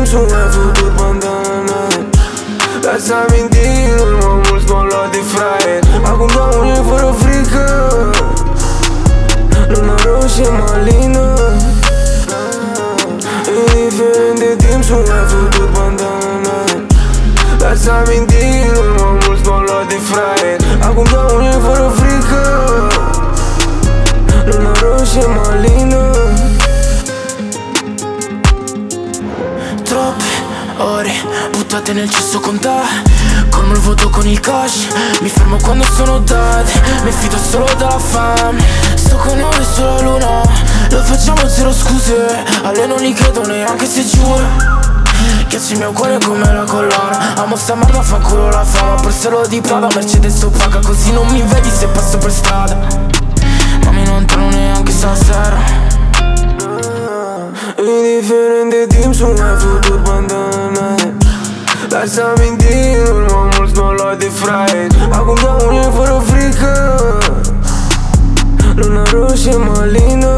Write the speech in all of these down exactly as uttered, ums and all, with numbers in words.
su un futur bandana. Lasă amintiri, în urmă mulți m-au luat de fraier. Acum dau unii fără frică, luna roșie malină. Indiferent de timp, sunt un futur bandana. Lasă amintiri, în urmă mulți m-au luat de fraier. Acum dau unii fără frică, luna roșie malină. Troppe ore buttate nel cesso con te, colmo il vuoto con il cash. Mi fermo quando sono date, mi fido solo dalla fame. Sto con noi sulla luna, lo facciamo zero scuse. A lei non gli credo neanche se giuro. Ghiaccio il mio cuore come la collana. Amo sta merda, fanculo la fama. Borselo di Prada, Mercedes opaca, così non mi vedi se passo per strada. Ma mi non torno neanche stasera. Indiferent de timp, sunt un futur bandana. Lasă amintiri, în urmă mulți m-au luat de fraier. Acum dau unii fără frică, luna roșie malină.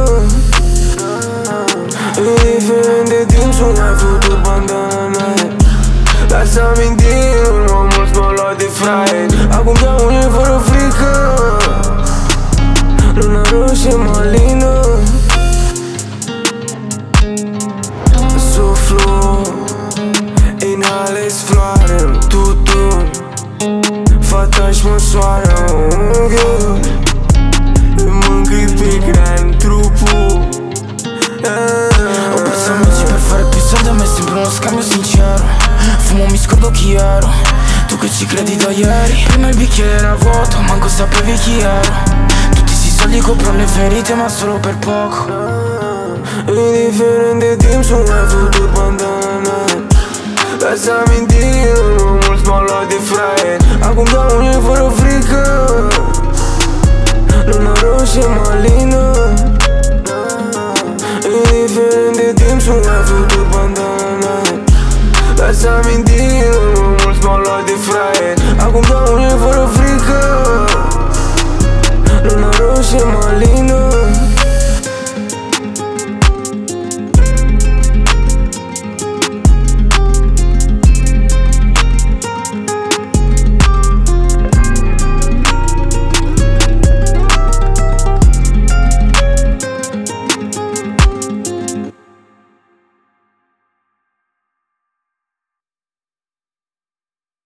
Indiferent de timp, sunt un futur bandana. Lasă amintiri, în urmă mulți m-au luat de fraier. Acum dau unii fără frică, luna roșie malină. Suflu, inhalez floare, tutun. Fata-și măsoară unghiul, mâncâi pe gran trupul. Ho perso amici per fare più soldi, a me sembra uno scambio sincero. Fumo, mi scordo chi ero, tu che ci credi da ieri. Prima il bicchiere era vuoto, manco sapevi chi ero. Tutti sti soldi coprono le ferite, ma solo per poco. Indiferent de timp, sunt un futur bandana.